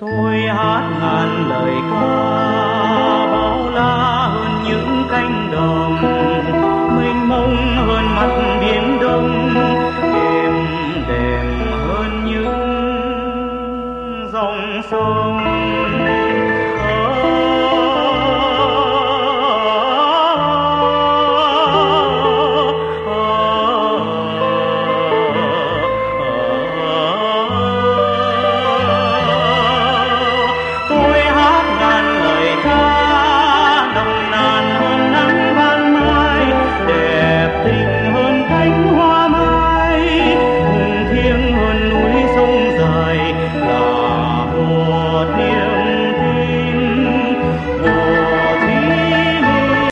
Tôi hát ngàn lời ca bao la hơn những cánh đồng, mênh mông hơn mặt biển đông, êm đềm hơn những dòng sông.